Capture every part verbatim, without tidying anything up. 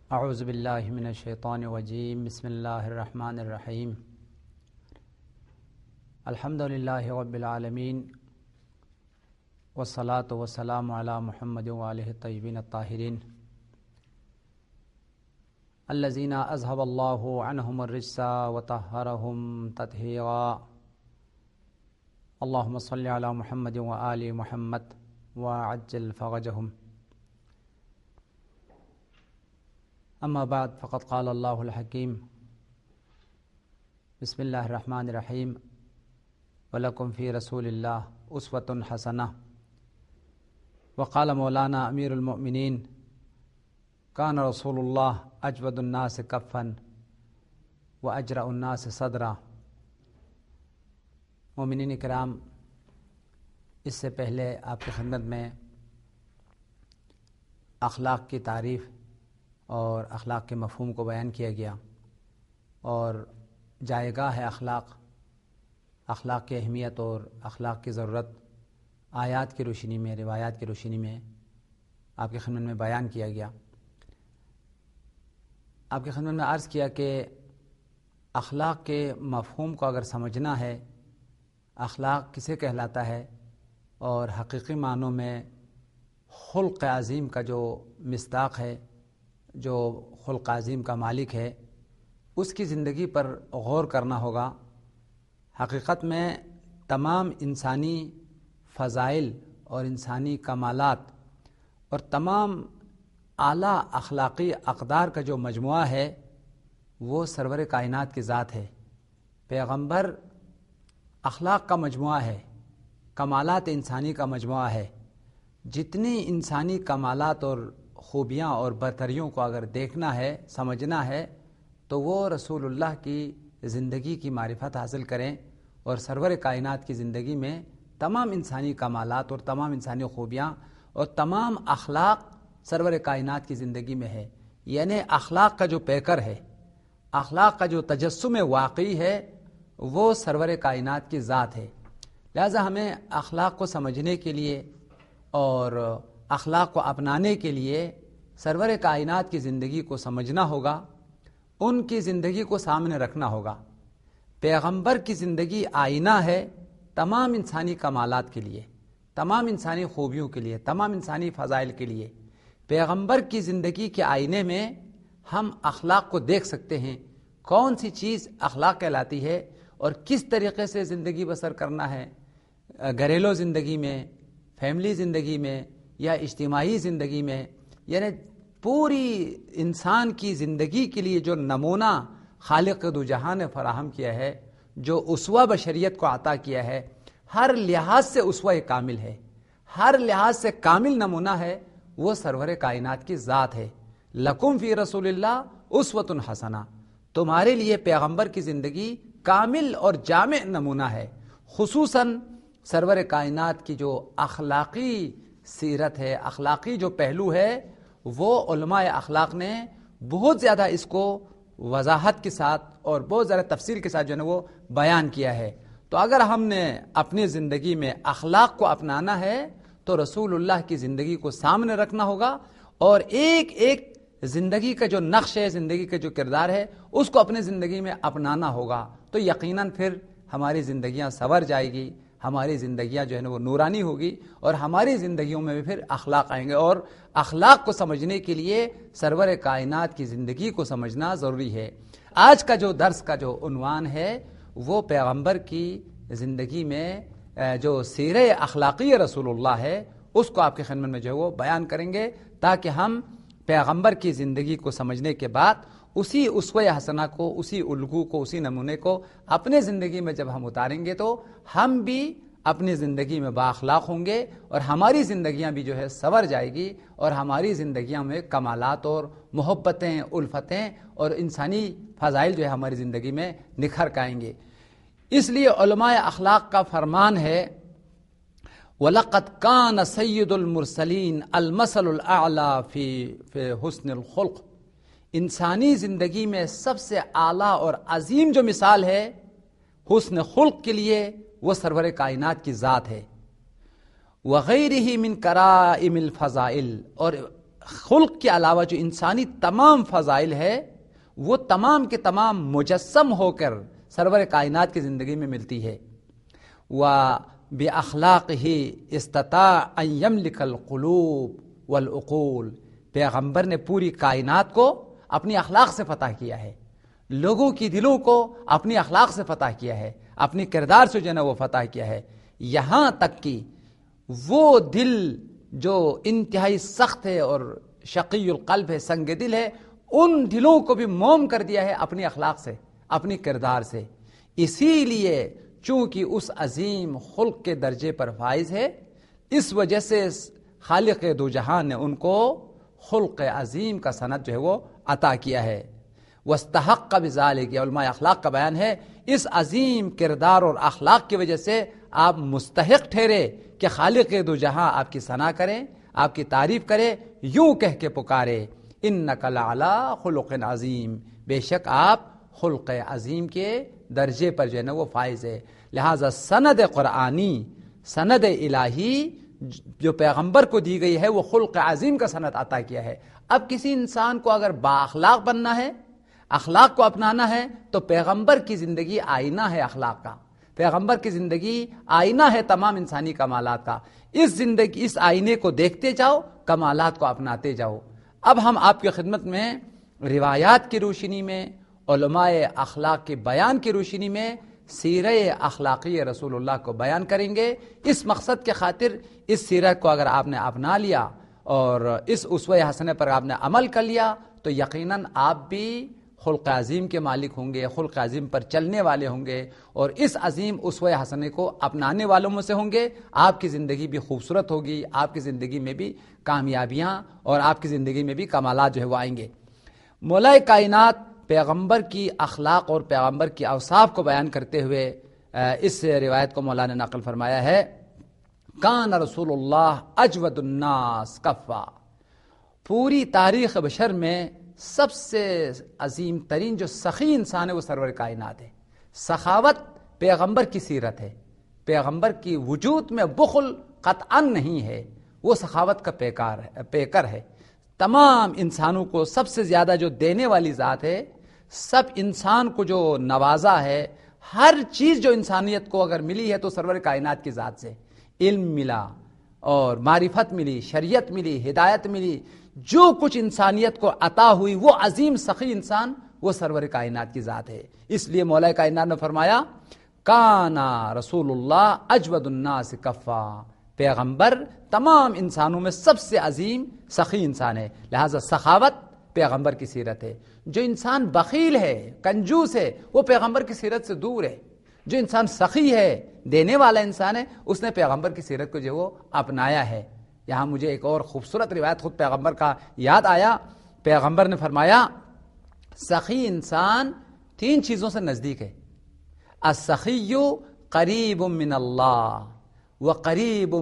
اعوذ باللہ من الشیطان الرجیم بسم اللہ الرحمن الرحیم الحمد للہ رب العالمین والصلاة والسلام علی محمد وآلہ الطیبین الطاہرین الذین اذهب اللہ عنہم الرجس وطہرہم تطہیرا اللہم صل علی محمد وآل محمد وعجل فرجہم. اما بعد فقد قال اللہ الحکیم بسم اللہ الرحمن الرحیم وَلَكُمْ فِي رَسُولِ اللَّهِ أُسْوَةٌ حَسَنَةٌ. وقال مولانا امیر المؤمنین کان رسول اللہ اجود الناس کفاً واجرأ الناس صدرا. مومنین کرام، اس سے پہلے آپ کی خدمت میں اخلاق کی تعریف اور اخلاق کے مفہوم کو بیان کیا گیا اور جائے گاہ ہے اخلاق اخلاق کی اہمیت اور اخلاق کی ضرورت آیات کی روشنی میں، روایات کی روشنی میں آپ کی خدمت میں بیان کیا گیا. آپ کی خدمت میں عرض کیا کہ اخلاق کے مفہوم کو اگر سمجھنا ہے، اخلاق کسے کہلاتا ہے اور حقیقی معنوں میں خلق عظیم کا جو مصداق ہے، جو خلق عظیم کا مالک ہے، اس کی زندگی پر غور کرنا ہوگا. حقیقت میں تمام انسانی فضائل اور انسانی کمالات اور تمام اعلیٰ اخلاقی اقدار کا جو مجموعہ ہے وہ سرور کائنات کی ذات ہے. پیغمبر اخلاق کا مجموعہ ہے، کمالات انسانی کا مجموعہ ہے. جتنی انسانی کمالات اور خوبیاں اور برتریوں کو اگر دیکھنا ہے، سمجھنا ہے، تو وہ رسول اللہ کی زندگی کی معرفت حاصل کریں اور سرور کائنات کی زندگی میں تمام انسانی کمالات اور تمام انسانی خوبیاں اور تمام اخلاق سرور کائنات کی زندگی میں ہے. یعنی اخلاق کا جو پیکر ہے، اخلاق کا جو تجسم واقعی ہے، وہ سرور کائنات کی ذات ہے. لہذا ہمیں اخلاق کو سمجھنے کے لیے اور اخلاق کو اپنانے کے لیے سرور کائنات کی زندگی کو سمجھنا ہوگا، ان کی زندگی کو سامنے رکھنا ہوگا. پیغمبر کی زندگی آئینہ ہے تمام انسانی کمالات کے لیے، تمام انسانی خوبیوں کے لیے، تمام انسانی فضائل کے لیے. پیغمبر کی زندگی کے آئینے میں ہم اخلاق کو دیکھ سکتے ہیں، کون سی چیز اخلاق کہلاتی ہے اور کس طریقے سے زندگی بسر کرنا ہے. گھریلو زندگی میں، فیملی زندگی میں یا اجتماعی زندگی میں، یعنی پوری انسان کی زندگی کے لیے جو نمونہ خالق دو جہاں نے فراہم کیا ہے، جو اسوہ بشریت کو عطا کیا ہے، ہر لحاظ سے اسوہ کامل ہے، ہر لحاظ سے کامل نمونہ ہے، وہ سرور کائنات کی ذات ہے. لکم فی رسول اللہ اسوۃ حسنہ. تمہارے لیے پیغمبر کی زندگی کامل اور جامع نمونہ ہے. خصوصاً سرور کائنات کی جو اخلاقی سیرت ہے، اخلاقی جو پہلو ہے، وہ علماء اخلاق نے بہت زیادہ اس کو وضاحت کے ساتھ اور بہت زیادہ تفصیل کے ساتھ جو ہے وہ بیان کیا ہے. تو اگر ہم نے اپنی زندگی میں اخلاق کو اپنانا ہے تو رسول اللہ کی زندگی کو سامنے رکھنا ہوگا اور ایک ایک زندگی کا جو نقش ہے، زندگی کا جو کردار ہے، اس کو اپنے زندگی میں اپنانا ہوگا. تو یقیناً پھر ہماری زندگیاں سنور جائے گی، ہماری زندگیاں جو ہے نا وہ نورانی ہوگی اور ہماری زندگیوں میں بھی پھر اخلاق آئیں گے. اور اخلاق کو سمجھنے کے لیے سرور کائنات کی زندگی کو سمجھنا ضروری ہے. آج کا جو درس کا جو عنوان ہے وہ پیغمبر کی زندگی میں جو سیرہ اخلاقی رسول اللہ ہے اس کو آپ کی خدمت میں جو ہے وہ بیان کریں گے، تاکہ ہم پیغمبر کی زندگی کو سمجھنے کے بعد اسی اسوہ حسنہ کو، اسی الگو کو، اسی نمونے کو اپنے زندگی میں جب ہم اتاریں گے تو ہم بھی اپنی زندگی میں بااخلاق ہوں گے اور ہماری زندگیاں بھی جو ہے سنور جائے گی اور ہماری زندگیاں میں کمالات اور محبتیں، الفتیں اور انسانی فضائل جو ہے ہماری زندگی میں نکھر کے آئیں گے. اس لیے علماء اخلاق کا فرمان ہے وَلَقَدْ كَانَ سَيِّدُ الْمُرْسَلِينَ الْمَثَلُ الْأَعْلَى فِي فِي حُسْنِ الْخُلْقِ. انسانی زندگی میں سب سے اعلیٰ اور عظیم جو مثال ہے حسن خلق کے لیے وہ سرور کائنات کی ذات ہے. وغیرہ من کرائم الفضائل، اور خلق کے علاوہ جو انسانی تمام فضائل ہے وہ تمام کے تمام مجسم ہو کر سرور کائنات کی زندگی میں ملتی ہے. وَبِأَخْلَاقِهِ اسْتَطَاعَ أَن يَمْلِكَ الْقُلُوبَ وَالْعُقُولَ. پیغمبر نے پوری کائنات کو اپنی اخلاق سے فتح کیا ہے، لوگوں کی دلوں کو اپنی اخلاق سے فتح کیا ہے، اپنی کردار سے جو ہے نا وہ فتح کیا ہے، یہاں تک کہ وہ دل جو انتہائی سخت ہے اور شقی القلب ہے، سنگ دل ہے، ان دلوں کو بھی موم کر دیا ہے اپنی اخلاق سے، اپنی کردار سے. اسی لیے چونکہ اس عظیم خلق کے درجے پر فائز ہے، اس وجہ سے خالق دو جہان نے ان کو خلق عظیم کا سند جو ہے وہ عطا کیا ہے. واستحق بذالک، علماء اخلاق کا بیان ہے اس عظیم کردار اور اخلاق کی وجہ سے آپ مستحق ٹھہرے کہ خالق دو جہاں آپ کی ثنا کریں، آپ کی تعریف کرے، یوں کہہ کے پکارے انک لعلی خلق عظیم، بے شک آپ خلق عظیم کے درجے پر جو ہے نا وہ فائز ہے. لہذا سند قرآنی، سند الہی جو پیغمبر کو دی گئی ہے وہ خلق عظیم کا سند عطا کیا ہے. اب کسی انسان کو اگر با اخلاق بننا ہے، اخلاق کو اپنانا ہے، تو پیغمبر کی زندگی آئینہ ہے اخلاق کا، پیغمبر کی زندگی آئینہ ہے تمام انسانی کمالات کا. اس زندگی اس آئینے کو دیکھتے جاؤ، کمالات کو اپناتے جاؤ. اب ہم آپ کی خدمت میں روایات کی روشنی میں، علماء اخلاق کے بیان کی روشنی میں سیرہ اخلاقی رسول اللہ کو بیان کریں گے. اس مقصد کے خاطر اس سیرت کو اگر آپ نے اپنا لیا اور اس اسوہ حسنہ پر آپ نے عمل کر لیا تو یقیناً آپ بھی خلق عظیم کے مالک ہوں گے، خلق عظیم پر چلنے والے ہوں گے، اور اس عظیم اسوہ حسنہ کو اپنانے والوں میں سے ہوں گے. آپ کی زندگی بھی خوبصورت ہوگی، آپ کی زندگی میں بھی کامیابیاں اور آپ کی زندگی میں بھی کمالات جو ہے وہ آئیں گے. مولا کائنات پیغمبر کی اخلاق اور پیغمبر کی اوصاف کو بیان کرتے ہوئے اس روایت کو مولا نے نقل فرمایا ہے، کان رسول اللہ اجود الناس کفا. پوری تاریخ بشر میں سب سے عظیم ترین جو سخی انسان ہے وہ سرور کائنات ہے. سخاوت پیغمبر کی سیرت ہے، پیغمبر کی وجود میں بخل قطعا نہیں ہے، وہ سخاوت کا پیکار ہے، پیکر ہے. تمام انسانوں کو سب سے زیادہ جو دینے والی ذات ہے، سب انسان کو جو نوازا ہے، ہر چیز جو انسانیت کو اگر ملی ہے تو سرور کائنات کی ذات سے. علم ملا اور معرفت ملی، شریعت ملی، ہدایت ملی، جو کچھ انسانیت کو عطا ہوئی وہ عظیم سخی انسان وہ سرور کائنات کی ذات ہے. اس لیے مولا کائنات نے فرمایا کانا رسول اللہ اجود الناس کفا، پیغمبر تمام انسانوں میں سب سے عظیم سخی انسان ہے. لہذا سخاوت پیغمبر کی سیرت ہے. جو انسان بخیل ہے، کنجوس ہے، وہ پیغمبر کی سیرت سے دور ہے. جو انسان سخی ہے، دینے والا انسان ہے، اس نے پیغمبر کی سیرت کو جو وہ اپنایا ہے. یہاں مجھے ایک اور خوبصورت روایت خود پیغمبر کا یاد آیا. پیغمبر نے فرمایا سخی انسان تین چیزوں سے نزدیک ہے. السخی قریب من اللہ وقریب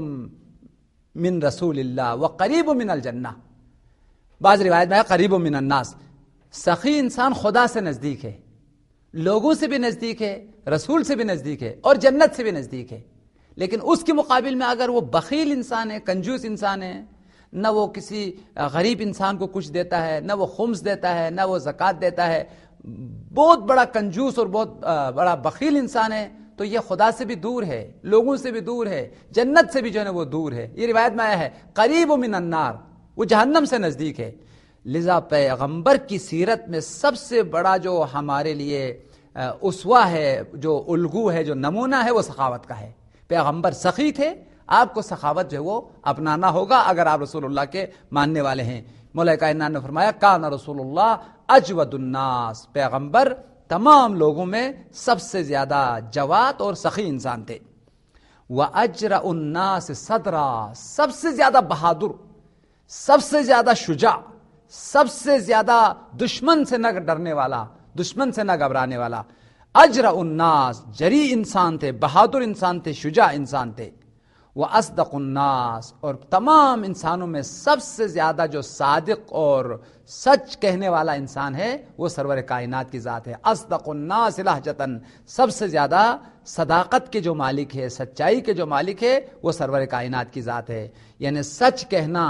من رسول اللہ وقریب من الجنہ. بعض روایت میں ہے قریب من الناس. سخی انسان خدا سے نزدیک ہے، لوگوں سے بھی نزدیک ہے، رسول سے بھی نزدیک ہے اور جنت سے بھی نزدیک ہے. لیکن اس کے مقابل میں اگر وہ بخیل انسان ہے، کنجوس انسان ہے، نہ وہ کسی غریب انسان کو کچھ دیتا ہے، نہ وہ خمس دیتا ہے، نہ وہ زکوٰۃ دیتا ہے، بہت بڑا کنجوس اور بہت بڑا بخیل انسان ہے، تو یہ خدا سے بھی دور ہے، لوگوں سے بھی دور ہے، جنت سے بھی جو ہے وہ دور ہے. یہ روایت میں آیا ہے قریب من النار، وہ جہنم سے نزدیک ہے. لذا پیغمبر کی سیرت میں سب سے بڑا جو ہمارے لیے اسوہ ہے، جو الگو ہے، جو نمونہ ہے، وہ سخاوت کا ہے. پیغمبر سخی تھے، آپ کو سخاوت جو ہے وہ اپنانا ہوگا اگر آپ رسول اللہ کے ماننے والے ہیں. مولا کائنات نے فرمایا کان رسول اللہ اجود الناس، پیغمبر تمام لوگوں میں سب سے زیادہ جواد اور سخی انسان تھے. وَأَجْرَأُ النَّاسِ صَدْرًا، سب سے زیادہ بہادر، سب سے زیادہ شجاع، سب سے زیادہ دشمن سے نہ ڈرنے والا، دشمن سے نہ گھبرانے والا. اجرأ الناس، جری انسان تھے، بہادر انسان تھے، شجاع انسان تھے. وَأَصْدَقُ النَّاسِ، اور تمام انسانوں میں سب سے زیادہ جو صادق اور سچ کہنے والا انسان ہے وہ سرور کائنات کی ذات ہے. اصدق الناس لہجتاً، سب سے زیادہ صداقت کے جو مالک ہے، سچائی کے جو مالک ہے وہ سرور کائنات کی ذات ہے. یعنی سچ کہنا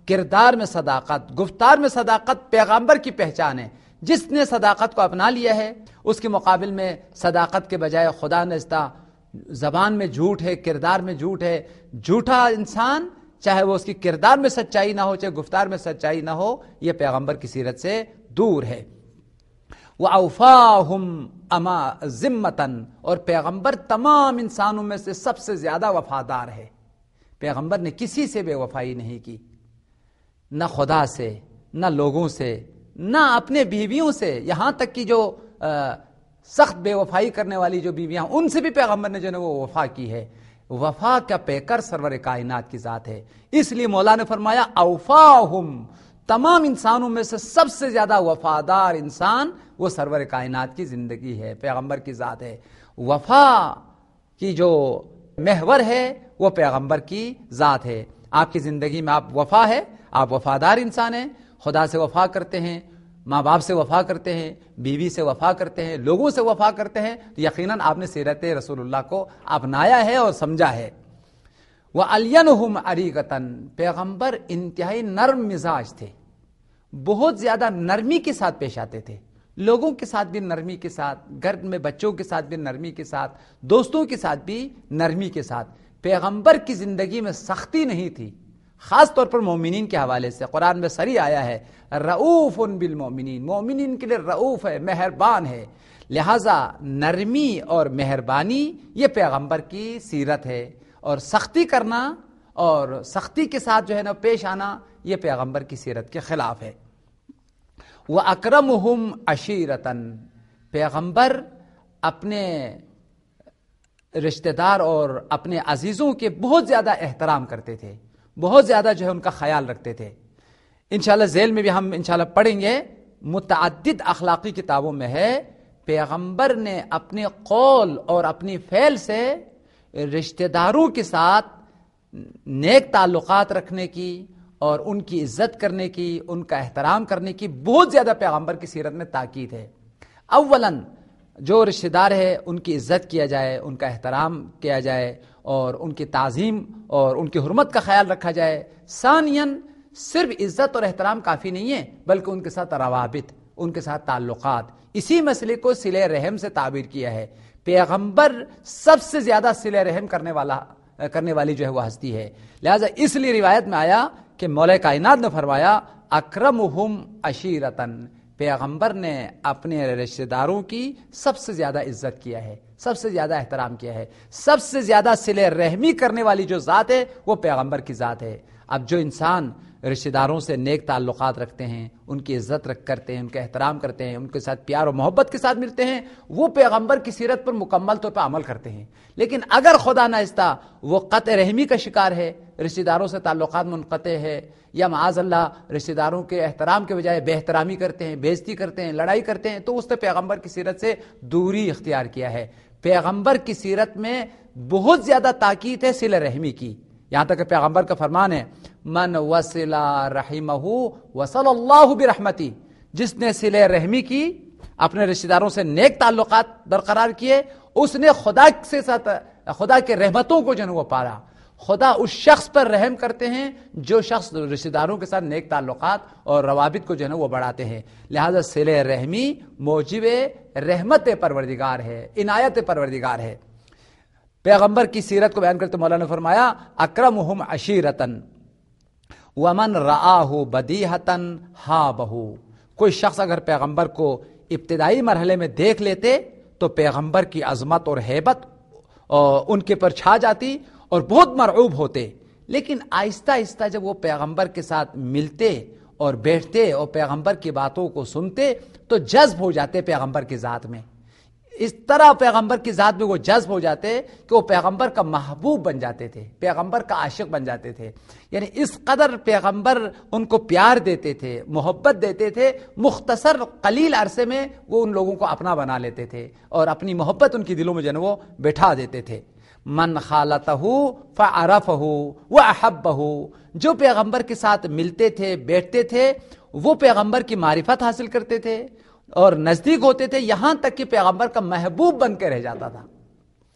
کردار میں صداقت، گفتار میں صداقت پیغمبر کی پہچان ہے. جس نے صداقت کو اپنا لیا ہے اس کے مقابل میں صداقت کے بجائے خدا نزدہ زبان میں جھوٹ ہے، کردار میں جھوٹ ہے. جھوٹا انسان چاہے وہ اس کی کردار میں سچائی نہ ہو، چاہے گفتار میں سچائی نہ ہو، یہ پیغمبر کی سیرت سے دور ہے. وَأَوْفَاهُمْ أَمَا ذِمَّةً، اور پیغمبر تمام انسانوں میں سے سب سے زیادہ وفادار ہے. پیغمبر نے کسی سے بے وفائی نہیں کی، نہ خدا سے، نہ لوگوں سے، نہ اپنے بیویوں سے. یہاں تک کہ جو سخت بے وفائی کرنے والی جو بیویاں ان سے بھی پیغمبر نے جو ہے وہ وفا کی ہے. وفا کا پیکر سرور کائنات کی ذات ہے. اس لیے مولا نے فرمایا اوفاہم، تمام انسانوں میں سے سب سے زیادہ وفادار انسان وہ سرور کائنات کی زندگی ہے، پیغمبر کی ذات ہے. وفا کی جو محور ہے وہ پیغمبر کی ذات ہے. آپ کی زندگی میں آپ وفا ہے، آپ وفادار انسان ہیں، خدا سے وفا کرتے ہیں، ماں باپ سے وفا کرتے ہیں، بیوی سے وفا کرتے ہیں، لوگوں سے وفا کرتے ہیں، تو یقیناً آپ نے سیرت رسول اللہ کو اپنایا ہے اور سمجھا ہے. وَأَلْيَنُهُمْ عَرِيقَةً، پیغمبر انتہائی نرم مزاج تھے، بہت زیادہ نرمی کے ساتھ پیش آتے تھے. لوگوں کے ساتھ بھی نرمی کے ساتھ، گھر میں بچوں کے ساتھ بھی نرمی کے ساتھ، دوستوں کے ساتھ بھی نرمی کے ساتھ. پیغمبر کی زندگی میں سختی نہیں تھی. خاص طور پر مومنین کے حوالے سے قرآن میں صریح آیا ہے رؤوف بالمؤمنین، مومنین کے لیے رؤوف ہے، مہربان ہے. لہذا نرمی اور مہربانی یہ پیغمبر کی سیرت ہے، اور سختی کرنا اور سختی کے ساتھ جو ہے نا پیش آنا یہ پیغمبر کی سیرت کے خلاف ہے. وَأَكْرَمُهُمْ عَشِيرَةً، پیغمبر اپنے رشتہ دار اور اپنے عزیزوں کے بہت زیادہ احترام کرتے تھے، بہت زیادہ جو ہے ان کا خیال رکھتے تھے. انشاءاللہ ذیل میں بھی ہم انشاءاللہ پڑھیں گے، متعدد اخلاقی کتابوں میں ہے پیغمبر نے اپنے قول اور اپنی فعل سے رشتہ داروں کے ساتھ نیک تعلقات رکھنے کی اور ان کی عزت کرنے کی، ان کا احترام کرنے کی بہت زیادہ پیغمبر کی سیرت میں تاکید ہے. اولاً جو رشتہ دار ہے ان کی عزت کیا جائے، ان کا احترام کیا جائے اور ان کی تعظیم اور ان کی حرمت کا خیال رکھا جائے. ثانیاً صرف عزت اور احترام کافی نہیں ہے بلکہ ان کے ساتھ روابط، ان کے ساتھ تعلقات. اسی مسئلے کو صلہ رحم سے تعبیر کیا ہے. پیغمبر سب سے زیادہ صلہ رحم کرنے والا کرنے والی جو ہے وہ ہستی ہے. لہذا اس لیے روایت میں آیا کہ مولا کائنات نے فرمایا اکرمہم عشیرتن، پیغمبر نے اپنے رشتہ داروں کی سب سے زیادہ عزت کیا ہے، سب سے زیادہ احترام کیا ہے. سب سے زیادہ صلہ رحمی کرنے والی جو ذات ہے وہ پیغمبر کی ذات ہے. اب جو انسان رشتہ داروں سے نیک تعلقات رکھتے ہیں، ان کی عزت رکھ کرتے ہیں، ان کا احترام کرتے ہیں، ان کے ساتھ پیار و محبت کے ساتھ ملتے ہیں، وہ پیغمبر کی سیرت پر مکمل طور پر عمل کرتے ہیں. لیکن اگر خدا نخواستہ وہ قطع رحمی کا شکار ہے، رشتہ داروں سے تعلقات منقطع ہے، یا معاذ اللہ رشتہ داروں کے احترام کے بجائے بے احترامی کرتے ہیں، بے عزتی کرتے ہیں، لڑائی کرتے ہیں، تو اس نے پیغمبر کی سیرت سے دوری اختیار کیا ہے. پیغمبر کی سیرت میں بہت زیادہ تاکید ہے صلہ رحمی کی. یہاں تک کہ پیغمبر کا فرمان ہے من وصل رحمہ وصل اللہ برحمتی، جس نے صلہ رحمی کی، اپنے رشتہ داروں سے نیک تعلقات برقرار کیے، اس نے خدا سے ساتھ خدا کے رحمتوں کو جو ہے وہ پارا. خدا اس شخص پر رحم کرتے ہیں جو شخص رشتہ داروں کے ساتھ نیک تعلقات اور روابط کو جو ہے وہ بڑھاتے ہیں. لہذا صلہ رحمی موجب رحمت پروردگار ہے، عنایت پروردگار ہے. پیغمبر کی سیرت کو بیان کرتے مولانا نے فرمایا اکرمہم عشیرتن ومن رآہ بدیہتن ہابہ. کوئی شخص اگر پیغمبر کو ابتدائی مرحلے میں دیکھ لیتے تو پیغمبر کی عظمت اور ہیبت ان کے پر چھا جاتی اور بہت مرعوب ہوتے. لیکن آہستہ آہستہ جب وہ پیغمبر کے ساتھ ملتے اور بیٹھتے اور پیغمبر کی باتوں کو سنتے تو جذب ہو جاتے پیغمبر کی ذات میں. اس طرح پیغمبر کی ذات میں وہ جذب ہو جاتے کہ وہ پیغمبر کا محبوب بن جاتے تھے، پیغمبر کا عاشق بن جاتے تھے. یعنی اس قدر پیغمبر ان کو پیار دیتے تھے، محبت دیتے تھے، مختصر قلیل عرصے میں وہ ان لوگوں کو اپنا بنا لیتے تھے اور اپنی محبت ان کی دلوں میں جو ہے وہ بٹھا دیتے تھے. من خالتہ فعرفہ واحبہ، جو پیغمبر کے ساتھ ملتے تھے، بیٹھتے تھے، وہ پیغمبر کی معرفت حاصل کرتے تھے اور نزدیک ہوتے تھے، یہاں تک کہ پیغمبر کا محبوب بن کے رہ جاتا تھا.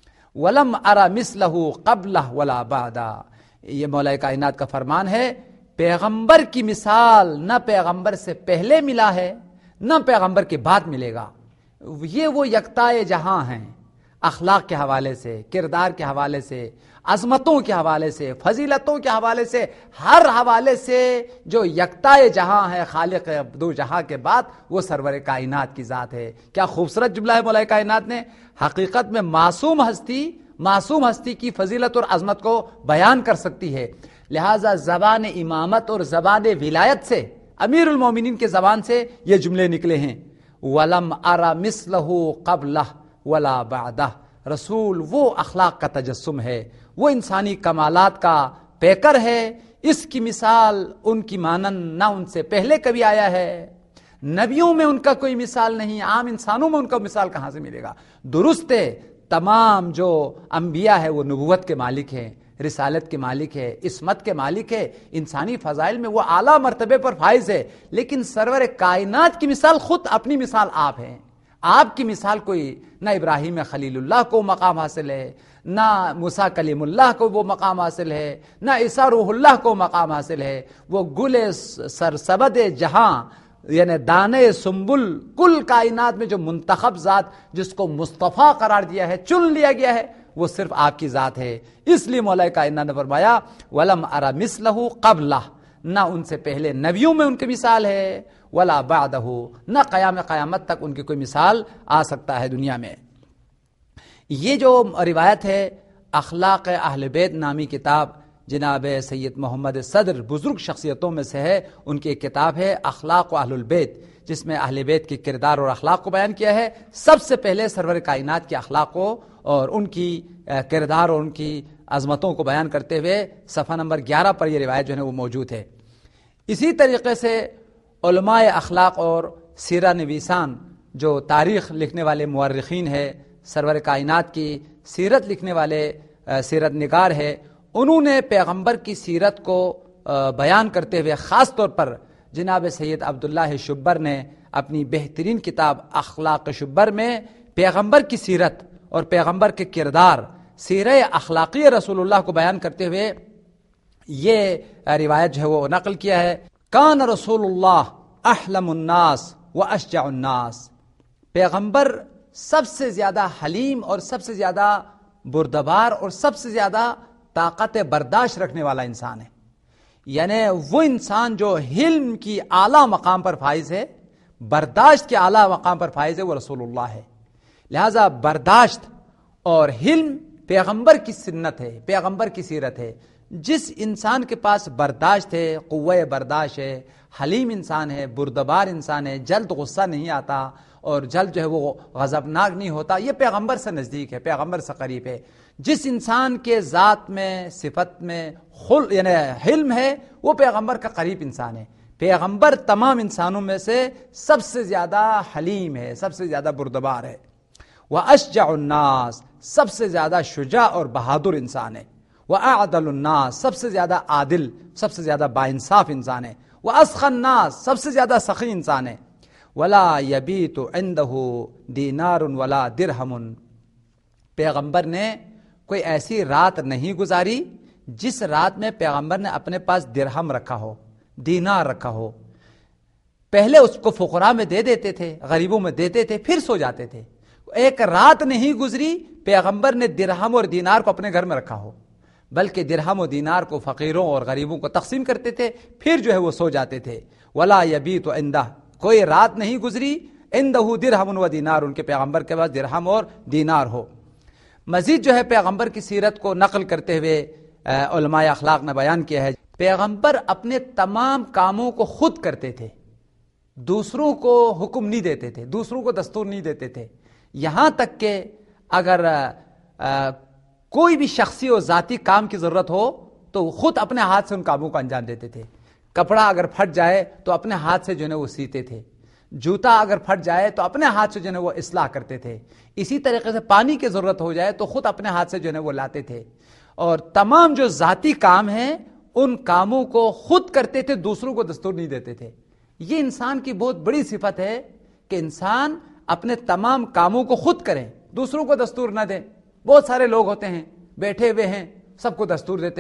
وَلَمْ أَرَ مِثْلَهُ قَبْلَهُ وَلَا بَعْدَهُ، یہ مولا کائنات کا فرمان ہے. پیغمبر کی مثال نہ پیغمبر سے پہلے ملا ہے نہ پیغمبر کے بعد ملے گا. یہ وہ یکتائے جہاں ہیں، اخلاق کے حوالے سے، کردار کے حوالے سے، عظمتوں کے حوالے سے، فضیلتوں کے حوالے سے، ہر حوالے سے جو یکتائے جہاں ہے، خالق دو جہاں کے بعد، وہ سرور کائنات کی ذات ہے. کیا خوبصورت جملہ ہے مولا کائنات نے. حقیقت میں معصوم ہستی معصوم ہستی کی فضیلت اور عظمت کو بیان کر سکتی ہے. لہذا زبان امامت اور زبان ولایت سے، امیر المومنین کے زبان سے یہ جملے نکلے ہیں. وَلَمْ أَرَ مِثْلَهُ قَبْلَهُ وَلَا بَعْدَهُ. رسول وہ اخلاق کا تجسم ہے، وہ انسانی کمالات کا پیکر ہے. اس کی مثال ان کی مانند نہ ان سے پہلے کبھی آیا ہے. نبیوں میں ان کا کوئی مثال نہیں، عام انسانوں میں ان کا مثال کہاں سے ملے گا. درست ہے، تمام جو انبیاء ہے وہ نبوت کے مالک ہیں، رسالت کے مالک ہے، عصمت کے مالک ہے، انسانی فضائل میں وہ اعلیٰ مرتبے پر فائز ہے. لیکن سرور کائنات کی مثال خود اپنی مثال آپ ہیں. آپ کی مثال کوئی نہ ابراہیم خلیل اللہ کو مقام حاصل ہے، نہ موسیٰ کلیم اللہ کو وہ مقام حاصل ہے، نہ عیسیٰ روح اللہ کو مقام حاصل ہے. وہ گل سرسبد جہاں یعنی دانے سنبل کل کائنات میں جو منتخب ذات جس کو مصطفیٰ قرار دیا ہے، چن لیا گیا ہے، وہ صرف آپ کی ذات ہے. اس لیے مولا کائنات نے فرمایا وَلَمْ أَرَ مِثْلَهُ قَبْلَهُ. نہ ان سے پہلے نبیوں میں ان کی مثال ہے، ولا بعدہ، نہ قیام قیامت تک ان کی کوئی مثال آ سکتا ہے دنیا میں. یہ جو روایت ہے اخلاق اہل بیت نامی کتاب جناب سید محمد صدر بزرگ شخصیتوں میں سے ہے. ان کی ایک کتاب ہے اخلاق و اہل البیت، جس میں اہل بیت کے کردار اور اخلاق کو بیان کیا ہے. سب سے پہلے سرور کائنات کے اخلاق کو اور ان کی کردار اور ان کی عظمتوں کو بیان کرتے ہوئے صفحہ نمبر گیارہ پر یہ روایت جو ہے وہ موجود ہے. اسی طریقے سے علماء اخلاق اور سیرہ نویسان جو تاریخ لکھنے والے مورخین ہے، سرور کائنات کی سیرت لکھنے والے سیرت نگار ہے، انہوں نے پیغمبر کی سیرت کو بیان کرتے ہوئے خاص طور پر جناب سید عبداللہ شبر نے اپنی بہترین کتاب اخلاق شبر میں پیغمبر کی سیرت اور پیغمبر کے کردار، سیرہ اخلاقی رسول اللہ کو بیان کرتے ہوئے یہ روایت جو ہے وہ نقل کیا ہے. کان رسول اللہ احلم الناس و اشجع الناس. پیغمبر سب سے زیادہ حلیم اور سب سے زیادہ بردبار اور سب سے زیادہ طاقت برداشت رکھنے والا انسان ہے. یعنی وہ انسان جو حلم کی اعلیٰ مقام پر فائز ہے، برداشت کے اعلیٰ مقام پر فائز ہے، وہ رسول اللہ ہے. لہذا برداشت اور حلم پیغمبر کی سنت ہے، پیغمبر کی سیرت ہے. جس انسان کے پاس برداشت ہے، قوہ برداشت ہے، حلیم انسان ہے، بردبار انسان ہے، جلد غصہ نہیں آتا اور جلد جو ہے وہ غضبناک نہیں ہوتا، یہ پیغمبر سے نزدیک ہے، پیغمبر سے قریب ہے. جس انسان کے ذات میں، صفت میں خل یعنی حلم ہے، وہ پیغمبر کا قریب انسان ہے. پیغمبر تمام انسانوں میں سے سب سے زیادہ حلیم ہے، سب سے زیادہ بردبار ہے. وَأَشْجَعُ النَّاسِ، سب سے زیادہ شجاع اور بہادر انسان ہے. وَأَعْدَلُ النَّاسِ، سب سے زیادہ عادل، سب سے زیادہ باانصاف انسان ہے. وَأَسْخَى النَّاسِ، سب سے زیادہ سخی انسان ہے. وَلَا يَبِيتُ عِنْدَهُ دِينَارٌ وَلَا دِرْهَمٌ. پیغمبر نے کوئی ایسی رات نہیں گزاری جس رات میں پیغمبر نے اپنے پاس درہم رکھا ہو، دینار رکھا ہو. پہلے اس کو فقراء میں دے دیتے تھے، غریبوں میں دیتے تھے، پھر سو جاتے تھے. ایک رات نہیں گزری پیغمبر نے درہم اور دینار کو اپنے گھر میں رکھا ہو، بلکہ درہم و دینار کو فقیروں اور غریبوں کو تقسیم کرتے تھے، پھر جو ہے وہ سو جاتے تھے. ولا یبیت عندہ، کوئی رات نہیں گزری عندہ درہم و دینار، ان کے پیغمبر کے پاس درہم اور دینار ہو. مزید جو ہے پیغمبر کی سیرت کو نقل کرتے ہوئے علماء اخلاق نے بیان کیا ہے، پیغمبر اپنے تمام کاموں کو خود کرتے تھے، دوسروں کو حکم نہیں دیتے تھے، دوسروں کو دستور نہیں دیتے تھے. یہاں تک کہ اگر آ, کوئی بھی شخصی اور ذاتی کام کی ضرورت ہو تو خود اپنے ہاتھ سے ان کاموں کو انجام دیتے تھے. کپڑا اگر پھٹ جائے تو اپنے ہاتھ سے جو ہے وہ سیتے تھے، جوتا اگر پھٹ جائے تو اپنے ہاتھ سے جو ہے وہ اصلاح کرتے تھے. اسی طریقے سے پانی کی ضرورت ہو جائے تو خود اپنے ہاتھ سے جو ہے وہ لاتے تھے. اور تمام جو ذاتی کام ہیں ان کاموں کو خود کرتے تھے، دوسروں کو دستور نہیں دیتے تھے. یہ انسان کی بہت بڑی صفت ہے کہ انسان اپنے تمام کاموں کو خود کریں، دوسروں کو دستور نہ دیں. بہت سارے لوگ ہوتے ہیں بیٹھے ہوئے ہیں، سب کو دستور دیتے ہیں،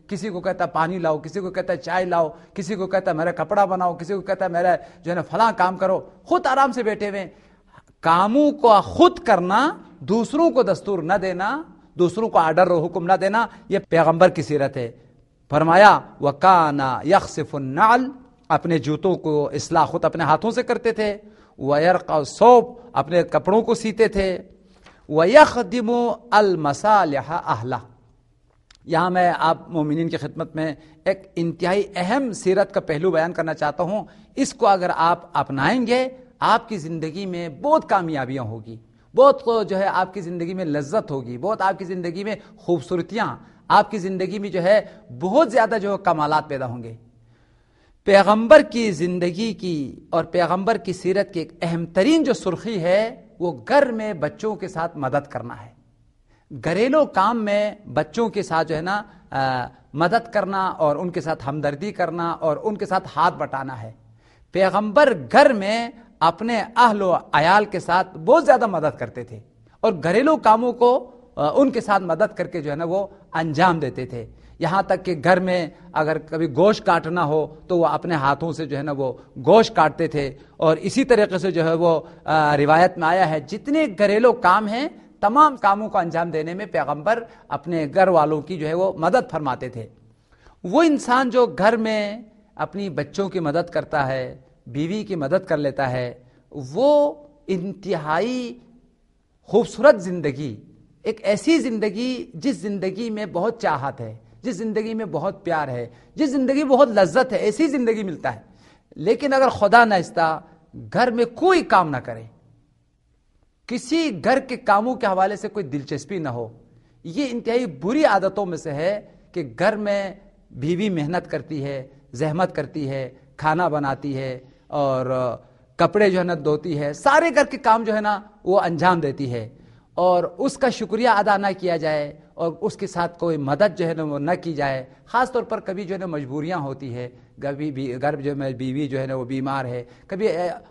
کسی کو کہتا ہے پانی لاؤ، کسی کو کہتا ہے چائے لاؤ، کسی کو کہتا ہے میرا کپڑا بناؤ، کسی کو کہتا ہے میرا جو ہے نا فلاں کام کرو، خود آرام سے بیٹھے ہوئے. کاموں کو خود کرنا، دوسروں کو دستور نہ دینا، دوسروں کو آرڈر و حکم نہ دینا، یہ پیغمبر کی سیرت ہے. فرمایا وَكَانَ يَخْصِفُ النَّعْلَ، اپنے جوتوں کو اصلاح خود اپنے ہاتھوں سے کرتے تھے. وَيَرْقَعُ الثَّوْبَ، اپنے کپڑوں کو سیتے تھے. وَيَخْدِمُ الْمَصَالِحَ أَهْلَهَ. یہاں میں آپ مومنین کی خدمت میں ایک انتہائی اہم سیرت کا پہلو بیان کرنا چاہتا ہوں. اس کو اگر آپ اپنائیں گے آپ کی زندگی میں بہت کامیابیاں ہوگی، بہت جو ہے آپ کی زندگی میں لذت ہوگی، بہت آپ کی زندگی میں خوبصورتیاں، آپ کی زندگی میں جو ہے بہت زیادہ جو کمالات پیدا ہوں گے. پیغمبر کی زندگی کی اور پیغمبر کی سیرت کی ایک اہم ترین جو سرخی ہے وہ گھر میں بچوں کے ساتھ مدد کرنا ہے. گھریلو کام میں بچوں کے ساتھ جو ہے نا مدد کرنا اور ان کے ساتھ ہمدردی کرنا اور ان کے ساتھ ہاتھ بٹانا ہے. پیغمبر گھر میں اپنے اہل و عیال کے ساتھ بہت زیادہ مدد کرتے تھے اور گھریلو کاموں کو ان کے ساتھ مدد کر کے جو ہے نا وہ انجام دیتے تھے. یہاں تک کہ گھر میں اگر کبھی گوشت کاٹنا ہو تو وہ اپنے ہاتھوں سے جو ہے نا وہ گوشت کاٹتے تھے. اور اسی طریقے سے جو ہے وہ روایت میں آیا ہے جتنے گھریلو کام ہیں تمام کاموں کو انجام دینے میں پیغمبر اپنے گھر والوں کی جو ہے وہ مدد فرماتے تھے. وہ انسان جو گھر میں اپنی بچوں کی مدد کرتا ہے، بیوی کی مدد کر لیتا ہے، وہ انتہائی خوبصورت زندگی، ایک ایسی زندگی جس زندگی میں بہت چاہت ہے، جس زندگی میں بہت پیار ہے، جس زندگی میں بہت لذت ہے، ایسی زندگی ملتا ہے. لیکن اگر خدا نخواستہ گھر میں کوئی کام نہ کرے، کسی گھر کے کاموں کے حوالے سے کوئی دلچسپی نہ ہو، یہ انتہائی بری عادتوں میں سے ہے کہ گھر میں بیوی محنت کرتی ہے، زحمت کرتی ہے، کھانا بناتی ہے اور کپڑے جو ہے نا دھوتی ہے، سارے گھر کے کام جو ہے نا وہ انجام دیتی ہے، اور اس کا شکریہ ادا نہ کیا جائے اور اس کے ساتھ کوئی مدد جو ہے نا وہ نہ کی جائے. خاص طور پر کبھی جو ہے نا مجبوریاں ہوتی ہے، کبھی بھی گھر جو ہے بیوی جو ہے نا وہ بیمار ہے، کبھی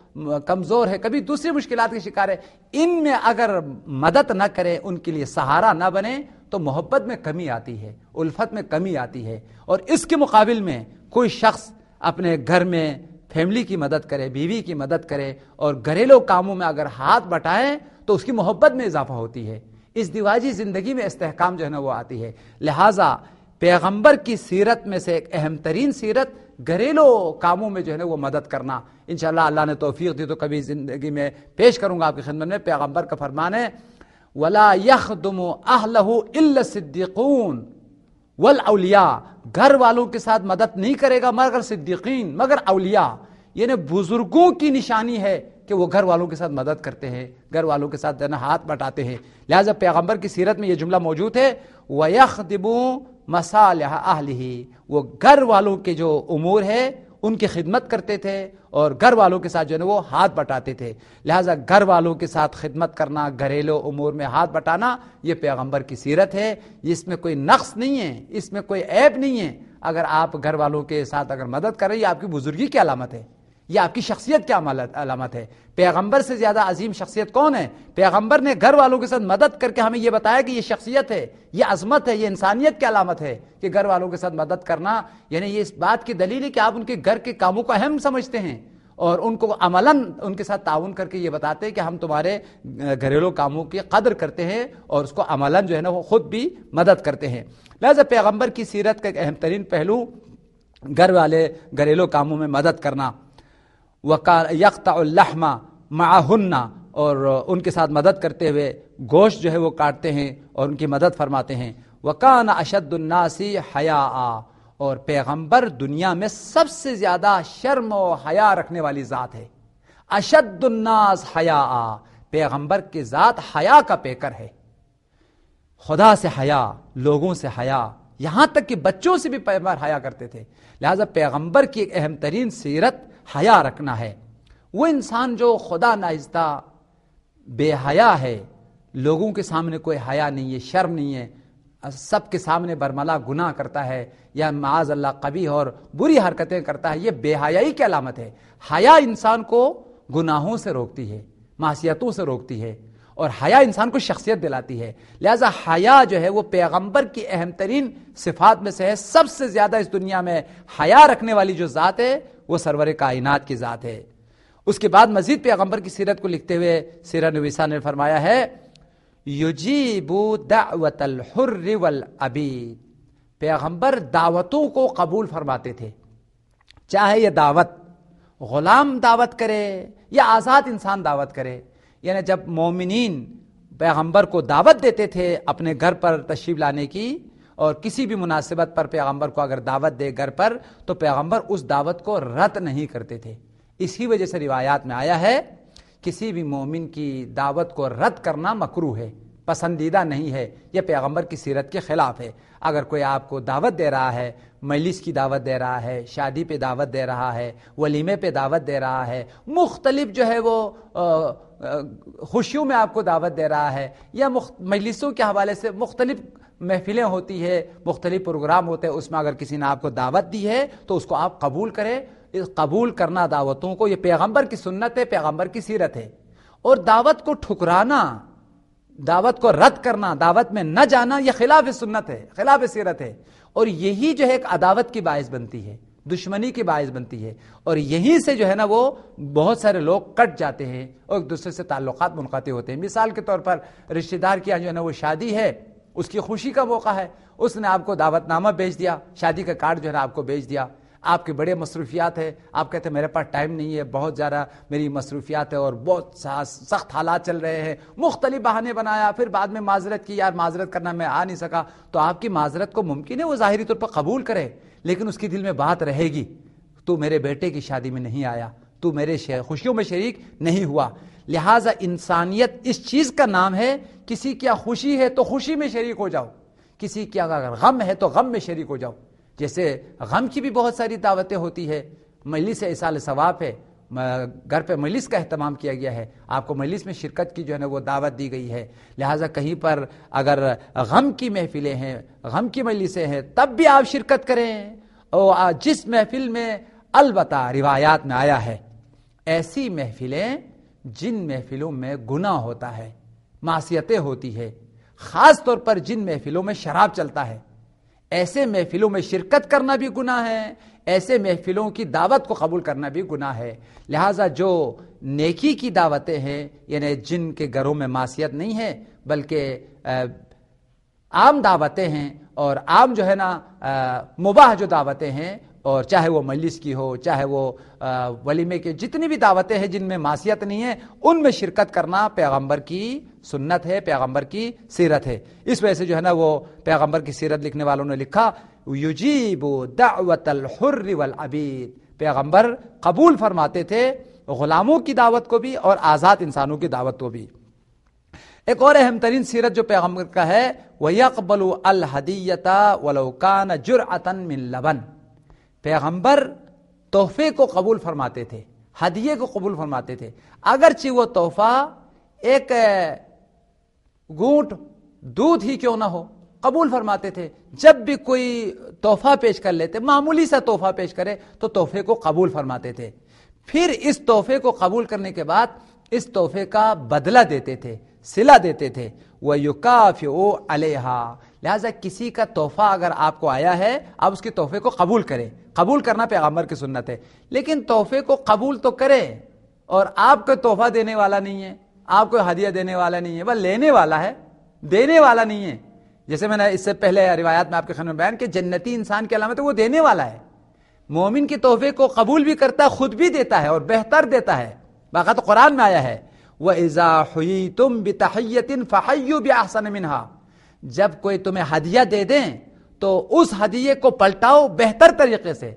کمزور ہے، کبھی دوسری مشکلات کے شکار ہے. ان میں اگر مدد نہ کرے، ان کے لیے سہارا نہ بنے تو محبت میں کمی آتی ہے، الفت میں کمی آتی ہے. اور اس کے مقابل میں کوئی شخص اپنے گھر میں فیملی کی مدد کرے، بیوی کی مدد کرے اور گھریلو کاموں میں اگر ہاتھ بٹائے تو اس کی محبت میں اضافہ ہوتی ہے، اس دیواجی زندگی میں استحکام جو ہے نا وہ آتی ہے. لہٰذا پیغمبر کی سیرت میں سے ایک اہم ترین سیرت گھریلو کاموں میں جو ہے نا وہ مدد کرنا. انشاءاللہ اللہ نے توفیق دی تو کبھی زندگی میں پیش کروں گا آپ کی خدمت میں. پیغمبر کا فرمان ہے وَلَا يَخْدُمُ أَهْلَهُ إِلَّا الصِّدِّيقُونَ وَالْأَوْلِيَاءُ، گھر والوں کے ساتھ مدد نہیں کرے گا مگر صدیقین، مگر اولیاء. یعنی بزرگوں کی نشانی ہے کہ وہ گھر والوں کے ساتھ مدد کرتے ہیں، گھر والوں کے ساتھ ہاتھ بٹاتے ہیں. لہٰذا پیغمبر کی سیرت میں یہ جملہ موجود ہے وَيَخْدِمُ مَصَالِحَ أَهْلِهِ، وہ گھر والوں کے جو امور ہے ان کی خدمت کرتے تھے اور گھر والوں کے ساتھ جو ہے وہ ہاتھ بٹاتے تھے. لہٰذا گھر والوں کے ساتھ خدمت کرنا، گھریلو امور میں ہاتھ بٹانا، یہ پیغمبر کی سیرت ہے. اس میں کوئی نقص نہیں ہے، اس میں کوئی عیب نہیں ہے. اگر آپ گھر والوں کے ساتھ اگر مدد کریں، یہ آپ کی بزرگی کی علامت ہے، یہ آپ کی شخصیت کی علامت ہے. پیغمبر سے زیادہ عظیم شخصیت کون ہے؟ پیغمبر نے گھر والوں کے ساتھ مدد کر کے ہمیں یہ بتایا کہ یہ شخصیت ہے، یہ عظمت ہے، یہ انسانیت کی علامت ہے کہ گھر والوں کے ساتھ مدد کرنا. یعنی یہ اس بات کی دلیل ہے کہ آپ ان کے گھر کے کاموں کو اہم سمجھتے ہیں اور ان کو عملاً ان کے ساتھ تعاون کر کے یہ بتاتے ہیں کہ ہم تمہارے گھریلو کاموں کی قدر کرتے ہیں اور اس کو عملاً جو ہے نا وہ خود بھی مدد کرتے ہیں. لہذا پیغمبر کی سیرت کا ایک اہم ترین پہلو گھر والے گھریلو کاموں میں مدد کرنا. یقطع اللحم معہن، اور ان کے ساتھ مدد کرتے ہوئے گوشت جو ہے وہ کاٹتے ہیں اور ان کی مدد فرماتے ہیں. وکان اشد الناس حیاء، اور پیغمبر دنیا میں سب سے زیادہ شرم و حیا رکھنے والی ذات ہے. اشد الناس حیاء، پیغمبر کی ذات حیا کا پیکر ہے. خدا سے حیا، لوگوں سے حیا، یہاں تک کہ بچوں سے بھی پیغمبر حیا کرتے تھے. لہذا پیغمبر کی ایک اہم ترین سیرت حیا رکھنا ہے. وہ انسان جو خدا نخواستہ بے حیا ہے، لوگوں کے سامنے کوئی حیا نہیں ہے، شرم نہیں ہے، سب کے سامنے برملا گناہ کرتا ہے یا معاذ اللہ قبیح اور بری حرکتیں کرتا ہے، یہ بے حیائی کی علامت ہے. حیا انسان کو گناہوں سے روکتی ہے، معصیتوں سے روکتی ہے اور حیا انسان کو شخصیت دلاتی ہے. لہذا حیا جو ہے وہ پیغمبر کی اہم ترین صفات میں سے ہے. سب سے زیادہ اس دنیا میں حیا رکھنے والی جو ذات ہے وہ سرور کائنات کی ذات ہے. اس کے بعد مزید پیغمبر کی سیرت کو لکھتے ہوئے سیرہ نویسہ نے فرمایا ہے یجیب دعوت الحر والعبید. پیغمبر دعوتوں کو قبول فرماتے تھے، چاہے یہ دعوت غلام دعوت کرے یا آزاد انسان دعوت کرے. یعنی جب مومنین پیغمبر کو دعوت دیتے تھے اپنے گھر پر تشریف لانے کی، اور کسی بھی مناسبت پر پیغمبر کو اگر دعوت دے گھر پر، تو پیغمبر اس دعوت کو رد نہیں کرتے تھے. اسی وجہ سے روایات میں آیا ہے کسی بھی مومن کی دعوت کو رد کرنا مکروہ ہے، پسندیدہ نہیں ہے، یہ پیغمبر کی سیرت کے خلاف ہے. اگر کوئی آپ کو دعوت دے رہا ہے، مجلس کی دعوت دے رہا ہے، شادی پہ دعوت دے رہا ہے، ولیمے پہ دعوت دے رہا ہے، مختلف جو ہے وہ خوشیوں میں آپ کو دعوت دے رہا ہے، یا مجلسوں کے حوالے سے مختلف محفلیں ہوتی ہے، مختلف پروگرام ہوتے ہیں، اس میں اگر کسی نے آپ کو دعوت دی ہے تو اس کو آپ قبول کریں. قبول کرنا دعوتوں کو یہ پیغمبر کی سنت ہے، پیغمبر کی سیرت ہے. اور دعوت کو ٹھکرانا، دعوت کو رد کرنا، دعوت میں نہ جانا، یہ خلاف سنت ہے، خلاف سیرت ہے. اور یہی جو ہے ایک عداوت کی باعث بنتی ہے، دشمنی کی باعث بنتی ہے. اور یہیں سے جو ہے نا وہ بہت سارے لوگ کٹ جاتے ہیں اور ایک دوسرے سے تعلقات منقطع ہوتے ہیں. مثال کے طور پر رشتہ دار کی جو ہے نا وہ شادی ہے، اس کی خوشی کا موقع ہے، اس نے آپ کو دعوت نامہ بھیج دیا، شادی کا کارڈ جو ہے نا آپ کو بھیج دیا. آپ کے بڑے مصروفیات ہے، آپ کہتے ہیں میرے پاس ٹائم نہیں ہے، بہت زیادہ میری مصروفیات ہے اور بہت سخت حالات چل رہے ہیں، مختلف بہانے بنایا، پھر بعد میں معذرت کی، یار معذرت کرنا میں آ نہیں سکا. تو آپ کی معذرت کو ممکن ہے وہ ظاہری طور پر قبول کرے، لیکن اس کی دل میں بات رہے گی، تو میرے بیٹے کی شادی میں نہیں آیا، تو میرے خوشیوں میں شریک نہیں ہوا. لہٰذا انسانیت اس چیز کا نام ہے، کسی کی خوشی ہے تو خوشی میں شریک ہو جاؤ، کسی کی اگر غم ہے تو غم میں شریک ہو جاؤ. جیسے غم کی بھی بہت ساری دعوتیں ہوتی ہے، مجلس ایصال ثواب ہے، گھر پہ مجلس کا اہتمام کیا گیا ہے، آپ کو مجلس میں شرکت کی جو ہے نا وہ دعوت دی گئی ہے. لہٰذا کہیں پر اگر غم کی محفلیں ہیں، غم کی مجلسیں ہیں، تب بھی آپ شرکت کریں. اور جس محفل میں البتہ روایات میں آیا ہے ایسی محفلیں جن محفلوں میں گناہ ہوتا ہے، معصیتیں ہوتی ہے، خاص طور پر جن محفلوں میں شراب چلتا ہے، ایسے محفلوں میں شرکت کرنا بھی گناہ ہے، ایسے محفلوں کی دعوت کو قبول کرنا بھی گناہ ہے. لہٰذا جو نیکی کی دعوتیں ہیں، یعنی جن کے گھروں میں معصیت نہیں ہے بلکہ عام دعوتیں ہیں، اور عام جو ہے نا مباح جو دعوتیں ہیں، اور چاہے وہ مجلس کی ہو، چاہے وہ ولیمے کے، جتنی بھی دعوتیں ہیں جن میں معصیت نہیں ہے، ان میں شرکت کرنا پیغمبر کی سنت ہے، پیغمبر کی سیرت ہے. اس وجہ سے جو ہے نا وہ پیغمبر کی سیرت لکھنے والوں نے لکھا یجیب دعوت الحر والعبید. پیغمبر قبول فرماتے تھے غلاموں کی دعوت کو بھی اور آزاد انسانوں کی دعوت کو بھی. ایک اور اہم ترین سیرت جو پیغمبر کا ہے وَيَقْبَلُ الْهَدِيَّةَ وَلَوْ كَانَ جُرْعَةً مِّن لَبَن. پیغمبر تحفے کو قبول فرماتے تھے، ہدیے کو قبول فرماتے تھے، اگرچہ وہ تحفہ ایک گھونٹ دودھ ہی کیوں نہ ہو، قبول فرماتے تھے. جب بھی کوئی تحفہ پیش کر لیتے، معمولی سا تحفہ پیش کرے، تو تحفے کو قبول فرماتے تھے. پھر اس تحفے کو قبول کرنے کے بعد اس تحفے کا بدلہ دیتے تھے، صلہ دیتے تھے. وَيُكَافِئُ عَلَيْهَا. لہٰذا کسی کا تحفہ اگر آپ کو آیا ہے، آپ اس کے تحفے کو قبول کریں. قبول کرنا پیغمبر کی سنت ہے، لیکن تحفے کو قبول تو کریں، اور آپ کو تحفہ دینے والا نہیں ہے، آپ کو ہدیہ دینے والا نہیں ہے، بس لینے والا ہے، دینے والا نہیں ہے. جیسے میں نے اس سے پہلے روایات میں آپ کے خیال میں بیان کہ جنتی انسان کی علامت ہے وہ دینے والا ہے. مومن کے تحفے کو قبول بھی کرتا ہے، خود بھی دیتا ہے اور بہتر دیتا ہے. باقاعدہ قرآن میں آیا ہے وَإِذَا حُيِّيتُم بِتَحِيَّةٍ فَحَيُّوا بِأَحْسَنَ مِنْهَا. جب کوئی تمہیں ہدیہ دے دیں تو اس ہدیے کو پلٹاؤ بہتر طریقے سے،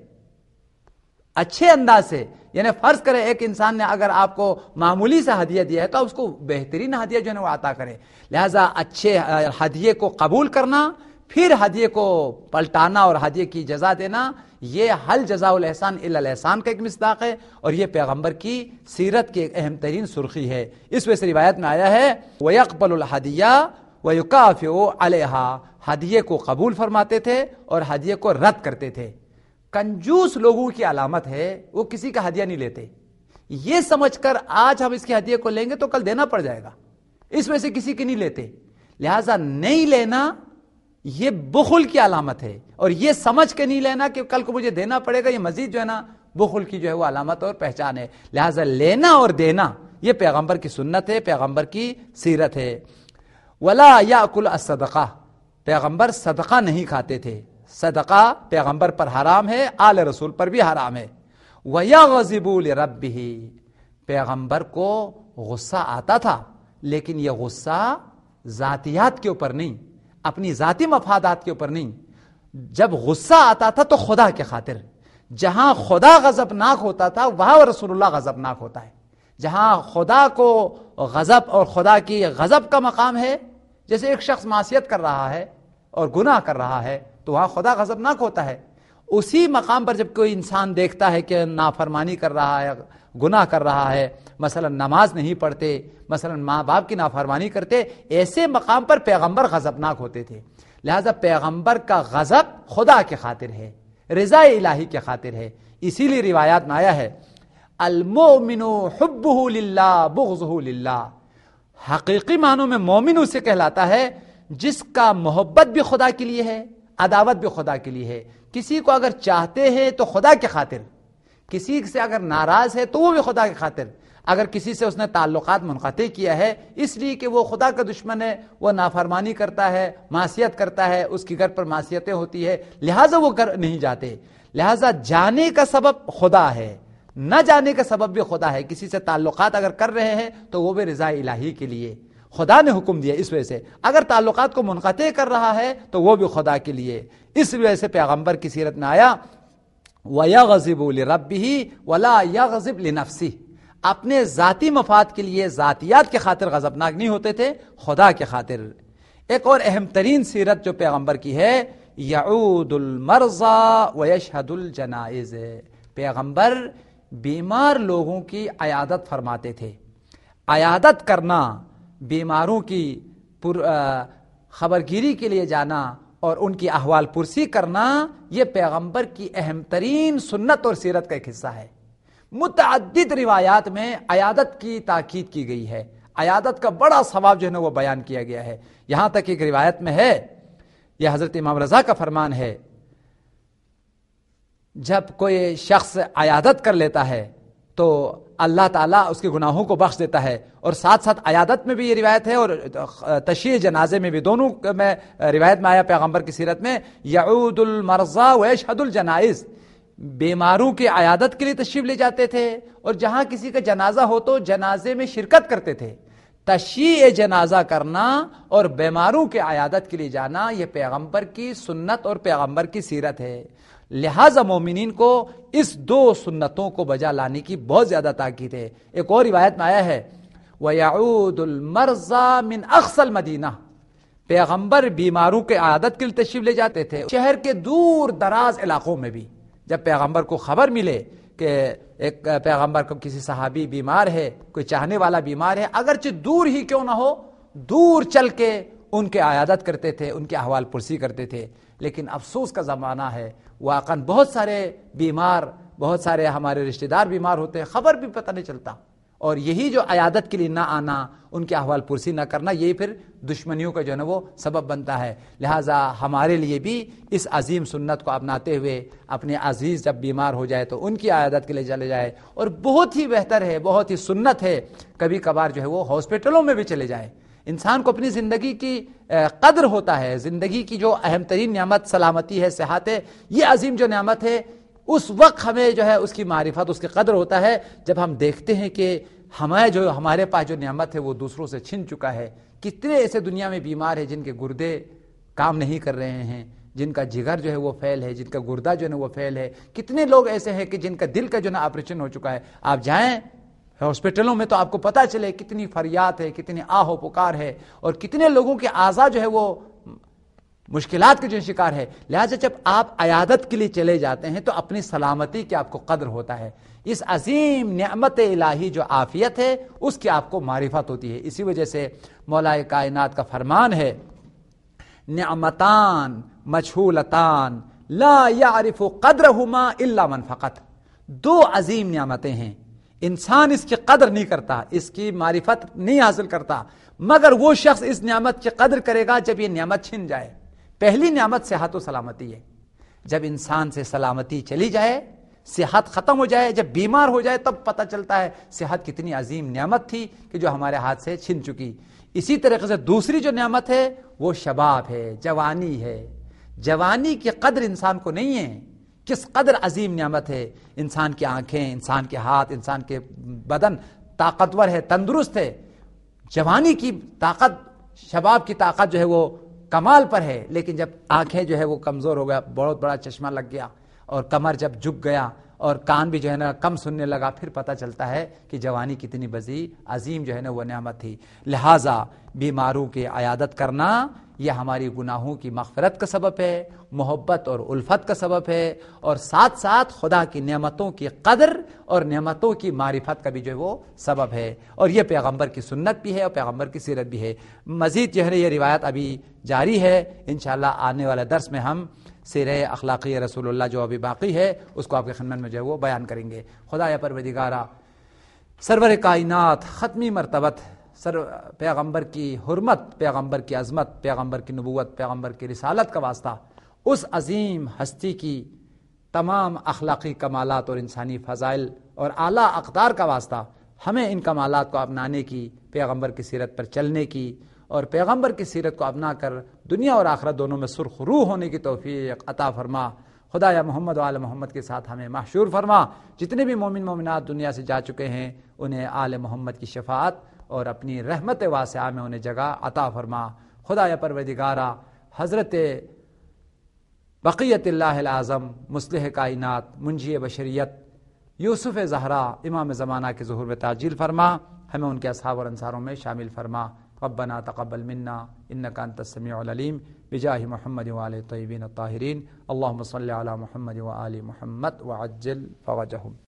اچھے انداز سے. یعنی فرض کرے ایک انسان نے اگر آپ کو معمولی سا ہدیہ دیا ہے تو اس کو بہترین ہدیہ جو ہے وہ عطا کرے. لہذا اچھے ہدیے کو قبول کرنا، پھر ہدیے کو پلٹانا اور ہدیے کی جزا دینا، یہ حل جزاء الاحسان الا الاحسان کا ایک مصداق ہے، اور یہ پیغمبر کی سیرت کی ایک اہم ترین سرخی ہے. اس وجہ سے روایت میں آیا ہے وَيَقْبَلُ الْهَدِيَّةَ وَيُكَافِئُ عَلَيْهَا. ہدیے کو قبول فرماتے تھے اور ہدیے کو رد کرتے تھے. کنجوس لوگوں کی علامت ہے وہ کسی کا ہدیہ نہیں لیتے، یہ سمجھ کر آج ہم اس کے ہدیے کو لیں گے تو کل دینا پڑ جائے گا. اس وجہ سے کسی کی نہیں لیتے. لہذا نہیں لینا یہ بخل کی علامت ہے, اور یہ سمجھ کے نہیں لینا کہ کل کو مجھے دینا پڑے گا, یہ مزید جو ہے نا بخل کی جو ہے وہ علامت اور پہچان ہے. لہذا لینا اور دینا یہ پیغمبر کی سنت ہے, پیغمبر کی سیرت ہے. ولا یاکل الصدقہ, پیغمبر صدقہ نہیں کھاتے تھے, صدقہ پیغمبر پر حرام ہے, آل رسول پر بھی حرام ہے. وَيَغْضِبُ لِرَبِّهِ, پیغمبر کو غصہ آتا تھا, لیکن یہ غصہ ذاتیات کے اوپر نہیں, اپنی ذاتی مفادات کے اوپر نہیں. جب غصہ آتا تھا تو خدا کے خاطر, جہاں خدا غضبناک ہوتا تھا وہاں رسول اللہ غضبناک ہوتا ہے. جہاں خدا کو غضب اور خدا کی غضب کا مقام ہے, جیسے ایک شخص معصیت کر رہا ہے اور گناہ کر رہا ہے تو وہاں خدا غضبناک ہوتا ہے. اسی مقام پر جب کوئی انسان دیکھتا ہے کہ نافرمانی کر رہا ہے, گناہ کر رہا ہے, مثلا نماز نہیں پڑھتے, مثلا ماں باپ کی نافرمانی کرتے, ایسے مقام پر پیغمبر غضبناک ہوتے تھے. لہذا پیغمبر کا غضب خدا کے خاطر ہے, رضا الہی کے خاطر ہے. اسی لیے روایات میں آیا ہے المؤمن حبہ للہ بغضہ للہ, حقیقی معنوں میں مومن اسے کہلاتا ہے جس کا محبت بھی خدا کے لیے ہے, عداوت بھی خدا کے لیے ہے. کسی کو اگر چاہتے ہیں تو خدا کے خاطر, کسی سے اگر ناراض ہے تو وہ بھی خدا کے خاطر. اگر کسی سے اس نے تعلقات منقطع کیا ہے اس لیے کہ وہ خدا کا دشمن ہے, وہ نافرمانی کرتا ہے, معصیت کرتا ہے, اس کی گھر پر معصیتیں ہوتی ہے, لہٰذا وہ گھر نہیں جاتے. لہٰذا جانے کا سبب خدا ہے, نہ جانے کا سبب بھی خدا ہے. کسی سے تعلقات اگر کر رہے ہیں تو وہ بھی رضا الہی کے لیے, خدا نے حکم دیا. اس وجہ سے اگر تعلقات کو منقطع کر رہا ہے تو وہ بھی خدا کے لیے. اس وجہ سے پیغمبر کی سیرت میں آیا وَيَغْضِبُ لِرَبِّهِ وَلَا يَغْضِبْ لِنَفْسِهِ, اپنے ذاتی مفاد کے لیے, ذاتیات کے خاطر غضبناک نہیں ہوتے تھے, خدا کے خاطر. ایک اور اہم ترین سیرت جو پیغمبر کی ہے یعود المرضى ويشهد الجنائز, پیغمبر بیمار لوگوں کی عیادت فرماتے تھے. عیادت کرنا, بیماروں کی خبرگیری کے لیے جانا اور ان کی احوال پرسی کرنا, یہ پیغمبر کی اہم ترین سنت اور سیرت کا ایک حصہ ہے. متعدد روایات میں عیادت کی تاکید کی گئی ہے, عیادت کا بڑا ثواب جو ہے نا وہ بیان کیا گیا ہے. یہاں تک ایک روایت میں ہے, یہ حضرت امام رضا کا فرمان ہے, جب کوئی شخص عیادت کر لیتا ہے تو اللہ تعالیٰ اس کے گناہوں کو بخش دیتا ہے. اور ساتھ ساتھ عیادت میں بھی یہ روایت ہے اور تشییع جنازے میں بھی, دونوں میں روایت میں آیا پیغمبر کی سیرت میں یعود المرضى ويشهد الجنائز, بیماروں کی عیادت کے لیے تشریف لے جاتے تھے اور جہاں کسی کا جنازہ ہو تو جنازے میں شرکت کرتے تھے. تشییع جنازہ کرنا اور بیماروں کی عیادت کے لیے جانا یہ پیغمبر کی سنت اور پیغمبر کی سیرت ہے. لہذا مومنین کو اس دو سنتوں کو بجا لانے کی بہت زیادہ تاکید ہے. ایک اور روایت میں آیا ہے وَيَعُودُ الْمَرْضَى مِنْ أَقْصَى الْمَدِينَةِ, پیغمبر بیماروں کے عیادت کے لیے تشریف لے جاتے تھے شہر کے دور دراز علاقوں میں بھی. جب پیغمبر کو خبر ملے کہ ایک پیغمبر کو کسی صحابی بیمار ہے, کوئی چاہنے والا بیمار ہے, اگرچہ دور ہی کیوں نہ ہو, دور چل کے ان کے عیادت کرتے تھے, ان کے احوال پرسی کرتے تھے. لیکن افسوس کا زمانہ ہے, واقعاً بہت سارے بیمار, بہت سارے ہمارے رشتہ دار بیمار ہوتے ہیں, خبر بھی پتہ نہیں چلتا. اور یہی جو عیادت کے لیے نہ آنا, ان کے احوال پرسی نہ کرنا, یہی پھر دشمنیوں کا جو ہے نا وہ سبب بنتا ہے. لہٰذا ہمارے لیے بھی اس عظیم سنت کو اپناتے ہوئے اپنے عزیز جب بیمار ہو جائے تو ان کی عیادت کے لیے چلے جائے. اور بہت ہی بہتر ہے, بہت ہی سنت ہے, کبھی کبھار جو ہے وہ ہاسپٹلوں میں بھی چلے جائے. انسان کو اپنی زندگی کی قدر ہوتا ہے, زندگی کی جو اہم ترین نعمت سلامتی ہے, صحت ہے, یہ عظیم جو نعمت ہے, اس وقت ہمیں جو ہے اس کی معرفت, اس کی قدر ہوتا ہے جب ہم دیکھتے ہیں کہ ہمیں جو ہمارے پاس جو نعمت ہے وہ دوسروں سے چھن چکا ہے. کتنے ایسے دنیا میں بیمار ہیں جن کے گردے کام نہیں کر رہے ہیں, جن کا جگر جو ہے وہ فیل ہے, جن کا گردہ جو ہے وہ فیل ہے. کتنے لوگ ایسے ہیں کہ جن کا دل کا جو ہے آپریشن ہو چکا ہے. آپ جائیں ہاسپٹلوں میں تو آپ کو پتہ چلے کتنی فریاد ہے, کتنی آہ و پکار ہے, اور کتنے لوگوں کے اعضاء جو ہے وہ مشکلات کے جو شکار ہے. لہٰذا جب آپ عیادت کے لیے چلے جاتے ہیں تو اپنی سلامتی کی آپ کو قدر ہوتا ہے. اس عظیم نعمت الہی جو عافیت ہے اس کی آپ کو معرفت ہوتی ہے. اسی وجہ سے مولا کائنات کا فرمان ہے نعمتان مجھولتان لا یعرف قدرہما الا من فقط. دو عظیم نعمتیں ہیں, انسان اس کی قدر نہیں کرتا، اس کی معرفت نہیں حاصل کرتا، مگر وہ شخص اس نعمت کی قدر کرے گا جب یہ نعمت چھن جائے۔ پہلی نعمت صحت و سلامتی ہے، جب انسان سے سلامتی چلی جائے، صحت ختم ہو جائے، جب بیمار ہو جائے، تب پتہ چلتا ہے صحت کتنی عظیم نعمت تھی کہ جو ہمارے ہاتھ سے چھن چکی۔ اسی طریقے سے دوسری جو نعمت ہے وہ شباب ہے، جوانی ہے۔ جوانی کی قدر انسان کو نہیں ہے، کس قدر عظیم نعمت ہے۔ انسان کی آنکھیں، انسان کے ہاتھ، انسان کے بدن طاقتور ہے، تندرست ہے۔ جوانی کی طاقت، شباب کی طاقت جو ہے وہ کمال پر ہے، لیکن جب آنکھیں جو ہے وہ کمزور ہو گیا، بہت بڑا چشمہ لگ گیا، اور کمر جب جھک گیا اور کان بھی جو ہے نا کم سننے لگا، پھر پتہ چلتا ہے کہ جوانی کتنی بڑی عظیم جو ہے نا وہ نعمت تھی۔ لہٰذا بیماروں کی عیادت کرنا یہ ہماری گناہوں کی مغفرت کا سبب ہے، محبت اور الفت کا سبب ہے، اور ساتھ ساتھ خدا کی نعمتوں کی قدر اور نعمتوں کی معرفت کا بھی جو ہے وہ سبب ہے، اور یہ پیغمبر کی سنت بھی ہے اور پیغمبر کی سیرت بھی ہے۔ مزید جو ہے یہ روایت ابھی جاری ہے، انشاءاللہ آنے والے درس میں ہم سیرہ اخلاقی رسول اللہ جو ابھی باقی ہے اس کو آپ کے خدمت میں جو ہے وہ بیان کریں گے۔ خدا یا پروردگارہ، سرور کائنات، ختمی مرتبت سر پیغمبر کی حرمت، پیغمبر کی عظمت، پیغمبر کی نبوت، پیغمبر کی رسالت کا واسطہ، اس عظیم ہستی کی تمام اخلاقی کمالات اور انسانی فضائل اور اعلیٰ اقدار کا واسطہ ہمیں ان کمالات کو اپنانے کی، پیغمبر کی سیرت پر چلنے کی، اور پیغمبر کی سیرت کو اپنا کر دنیا اور آخرت دونوں میں سرخ روح ہونے کی توفیق عطا فرما۔ خدا یا محمد و آل محمد کے ساتھ ہمیں محشور فرما۔ جتنے بھی مومن مومنات دنیا سے جا چکے ہیں انہیں آل محمد کی شفاعت اور اپنی رحمت واسعہ میں انہیں جگہ عطا فرما۔ خدا یا پروردگارہ، حضرت بقیت اللہ العظم، مصلح کائنات، منجی بشریت، یوسف زہرا امام زمانہ کے ظہور میں تعجیل فرما، ہمیں ان کے اصحاب اور انصاروں میں شامل فرما۔ ربنا تقبل منا انك انت السميع العليم بجاه محمد وآل الطيبين الطاهرين اللهم صل على محمد وآل محمد وعجل فرجهم۔